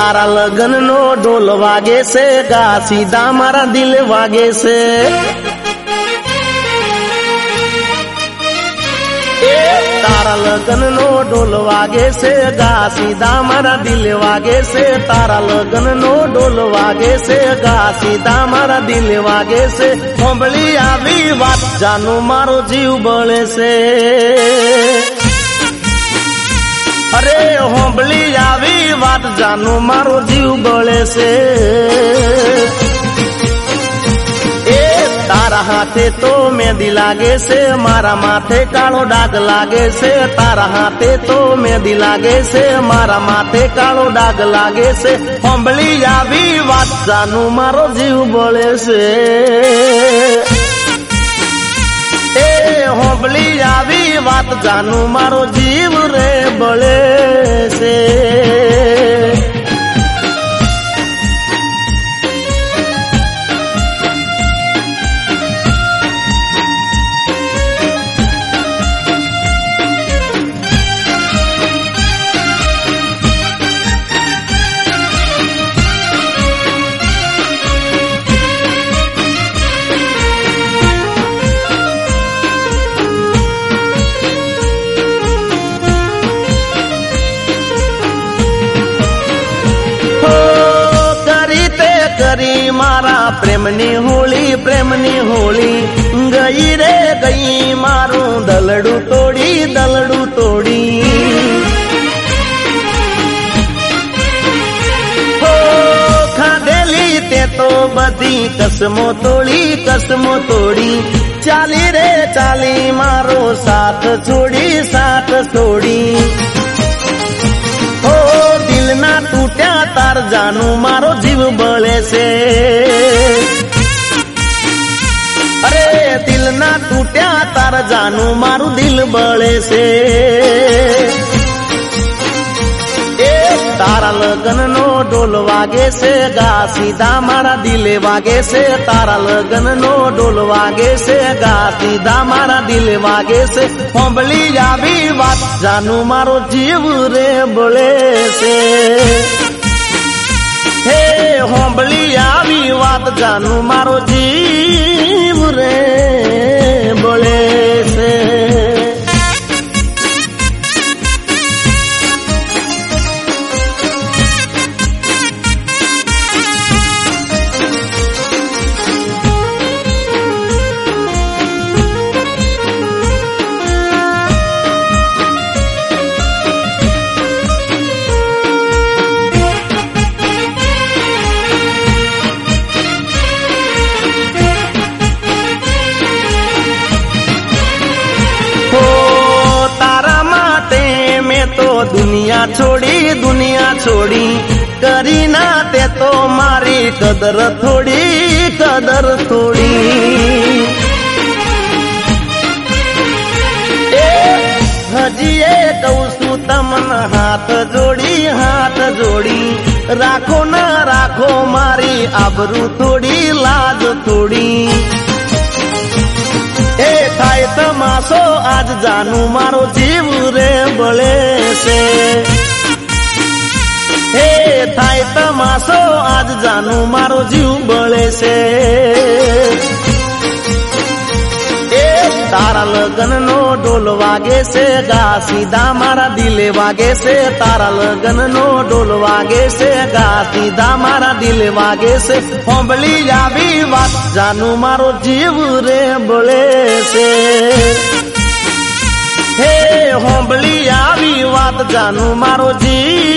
तारा लगन नो ढोल वागे से गा सीधा मारा दिल वागे से तारा लगन नो ढोल वागे से गा सीधा मारा दिल वागे से तारा लगन नो ढोल वागे से गा सीधा मारा दिल वागे से होंबली आवी बात जानू मारो जीव बळे से अरे होंबली आवी बात जानू मारो जीव बळे से तारा हाथे तो मेहंदी लागे से मारा माथे कालो डाग लागे से तारा हाथे तो मेहंदी लागे से मारा माथे कालो डाग लागे से होंबली आवी बात जानू मारो जीव बळे से होंबली आवी बात जानू मारो जीव रे बळे से करी मारा प्रेमनी होली गई रे गई मारू दलड़ू तोड़ी हो खाधेली ते तो बधी कसमो तोड़ी चाली रे चाली मारो साथ छोड़ी दिल ना टूट्या तार जानू मारो जीव बळे से अरे दिल ना टूट्या तार जानू मारू दिल बळे से तारा लगन नो ढोल वागे से गा सीधा मारा दिल वागे से तारा लगन नो ढोल वागे से गा सीधा मारा दिल वागे से होंबली आवी बात जानू मारो जीव रे बळे से हे होंबली आवी बात जानू मारो जीव रे बळे से दुनिया छोड़ी करी ना ते तो मारी कदर थोड़ी हजिए कहूँ तमन हाथ जोड़ी राखो ना राखो मारी आबरू थोड़ी लाज थोड़ी थाय तमाशो आज जानू मारो जीव रे बळे से थाय तमाशो आज जानू मारो जीव बळे से तारा लगन नो ढोल वागे से गा सीधा मारा दिल वागे से तारा लगन नो ढोल वागे से गा सीधा मारा दिल वागे से होंबली आवी बात जानू मारो जीव रे बळे से हे होंबली आवी बात जानू मारो जीव